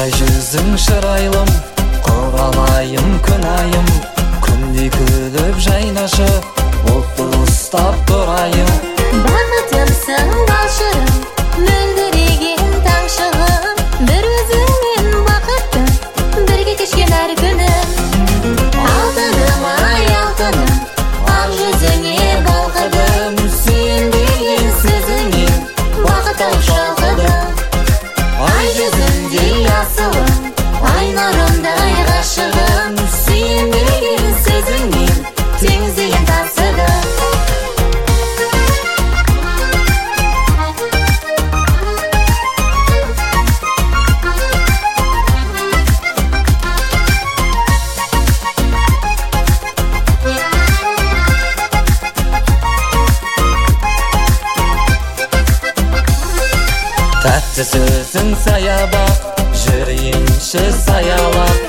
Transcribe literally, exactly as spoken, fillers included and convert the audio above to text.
Ай жүзің шырайлым, құралайым күн айым, күндей күліп жайнашы, отты ұстап тұрайым. Бақытымсың балшырым, мөлдіреген таң шығым, бір өзіңмен бақытты, бірге кешкен әр күнім. Алтыным ай алтыным, ақ жүзіңе балқыдым, сүйінбеген сөзіңнен бақыт тауып шалқыдым. Ай жүзіндей асылым, ай нұрындай ғашығым, сүйінбеген сөзіңнен теңіздеген тасыдым. Тәтті сөзің саябақ, жүрейінші саялап,